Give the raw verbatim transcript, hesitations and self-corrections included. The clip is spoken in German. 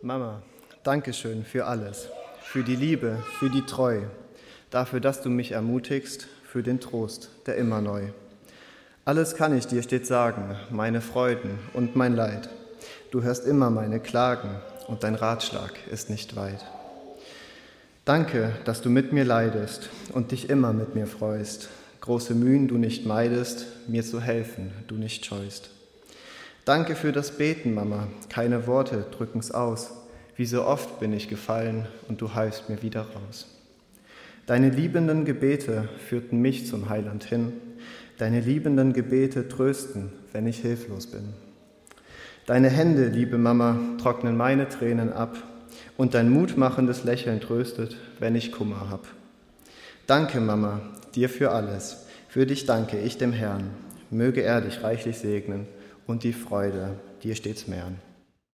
Mama, danke schön für alles, für die Liebe, für die Treu, dafür, dass du mich ermutigst, für den Trost, der immer neu. Alles kann ich dir stets sagen, meine Freuden und mein Leid. Du hörst immer meine Klagen und dein Ratschlag ist nicht weit. Danke, dass du mit mir leidest und dich immer mit mir freust. Große Mühen du nicht meidest, mir zu helfen du nicht scheust. Danke für das Beten, Mama, keine Worte drücken's aus. Wie so oft bin ich gefallen und du halfst mir wieder raus. Deine liebenden Gebete führten mich zum Heiland hin. Deine liebenden Gebete trösten, wenn ich hilflos bin. Deine Hände, liebe Mama, trocknen meine Tränen ab und dein mutmachendes Lächeln tröstet, wenn ich Kummer hab. Danke, Mama, dir für alles. Für dich danke ich dem Herrn. Möge er dich reichlich segnen und die Freude dir stets mehren.